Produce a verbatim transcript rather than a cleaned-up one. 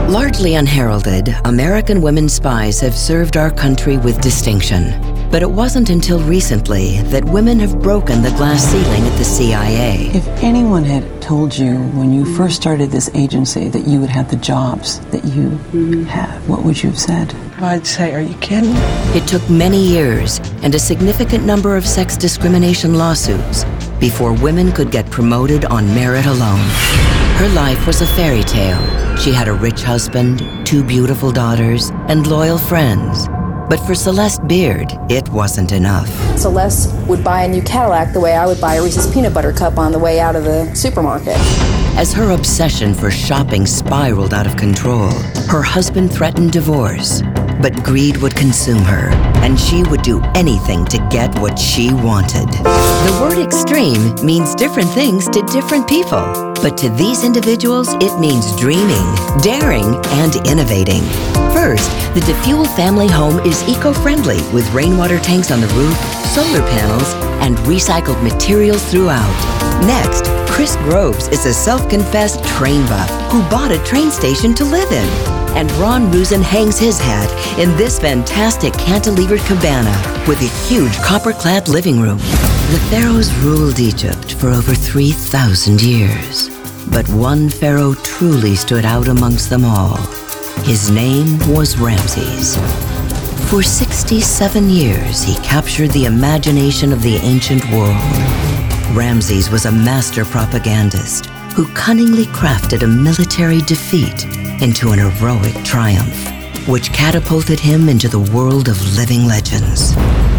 Largely unheralded, American women spies have served our country with distinction. But it wasn't until recently that women have broken the glass ceiling at the C I A. If anyone had told you when you first started this agency that you would have the jobs that you mm-hmm. have, what would you have said? I'd say, are you kidding? It took many years and a significant number of sex discrimination lawsuits before women could get promoted on merit alone. Her life was a fairy tale. She had a rich husband, two beautiful daughters, and loyal friends. But for Celeste Beard, it wasn't enough. Celeste would buy a new Cadillac the way I would buy a Reese's peanut butter cup on the way out of the supermarket. As her obsession for shopping spiraled out of control, her husband threatened divorce. But greed would consume her, and she would do anything to get what she wanted. The word extreme means different things to different people. But to these individuals, it means dreaming, daring, and innovating. First, the DeFuel family home is eco-friendly with rainwater tanks on the roof, solar panels, and recycled materials throughout. Next, Chris Groves is a self-confessed train buff who bought a train station to live in. And Ron Rusin hangs his hat in this fantastic cantilevered cabana with a huge copper-clad living room. The pharaohs ruled Egypt for over three thousand years. But one pharaoh truly stood out amongst them all. His name was Ramses. For sixty-seven years, he captured the imagination of the ancient world. Ramses was a master propagandist who cunningly crafted a military defeat into an heroic triumph, which catapulted him into the world of living legends.